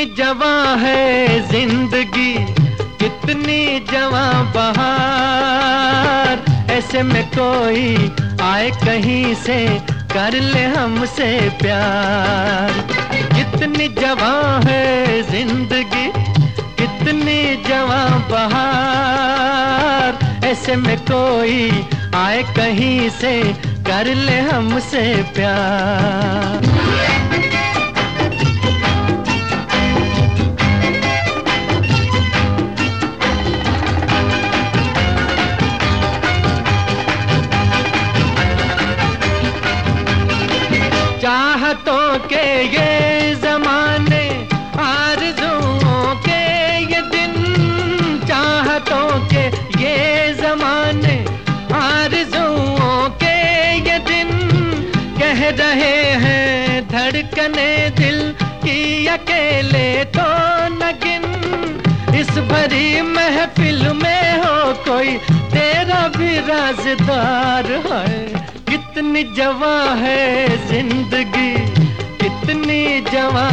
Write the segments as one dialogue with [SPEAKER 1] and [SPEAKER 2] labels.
[SPEAKER 1] जवां है जिंदगी, कितनी जवां बहार। ऐसे में कोई आए कहीं से कर ले हमसे प्यार। कितनी जवां है जिंदगी, कितनी जवां बहार। ऐसे में कोई आए कहीं से कर ले हमसे प्यार। चाहतों के ये ज़माने, आरज़ुओं के ये दिन। चाहतों के ये ज़माने, आरज़ुओं के ये दिन। कह रहे हैं धड़कने दिल की अकेले तो न गिन। इस भरी महफिल में हो कोई तेरा भी राज़दार है। कितनी जवां है जिंदगी, कितनी जवां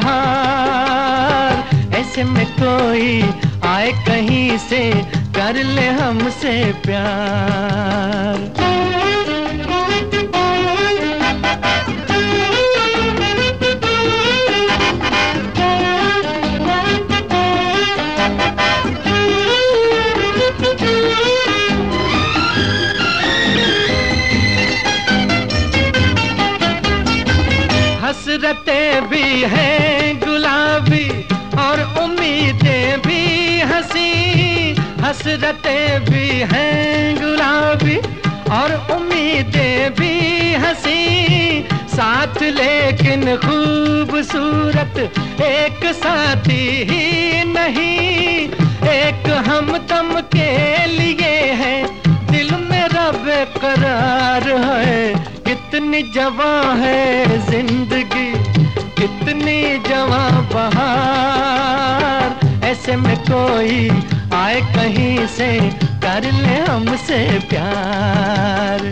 [SPEAKER 1] बहार। ऐसे में कोई आए कहीं से कर ले हमसे प्यार। हसरतें भी हैं गुलाबी और उम्मीदें भी हंसी। हसरतें भी हैं गुलाबी और उम्मीदें भी हंसी। साथ लेकिन खूबसूरत एक साथी ही नहीं। एक हमदम के लिए है दिल मेरा बेकरार है। कितनी जवां है जिंदगी, कितनी जवां बहार। ऐसे में कोई आए कहीं से कर ले हमसे प्यार।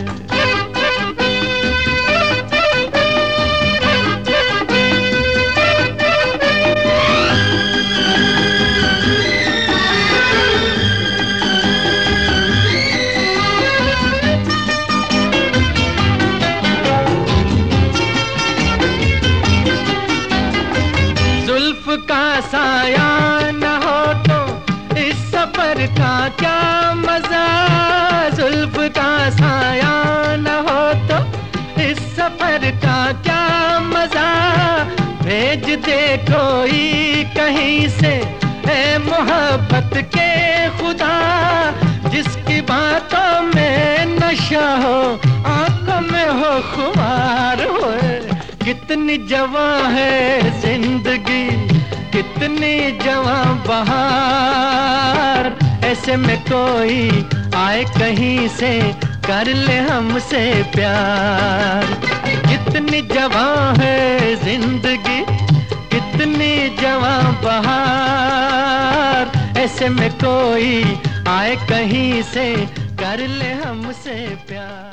[SPEAKER 1] जुल्फ का साया न हो तो इस सफर का क्या मजा। जुल्फ का साया न हो तो इस सफर का क्या मजा। भेज दे कोई कहीं से है मोहब्बत के खुदा। जिसकी बातों में नशा हो, आंखों में हो खुमार हो। कितनी जवां है जिंदगी, कितनी जवां बहार। ऐसे में कोई आए कहीं से कर ले हमसे प्यार। कितनी जवां है जिंदगी, कितनी जवां बहार। ऐसे में कोई आए कहीं से कर ले हमसे प्यार।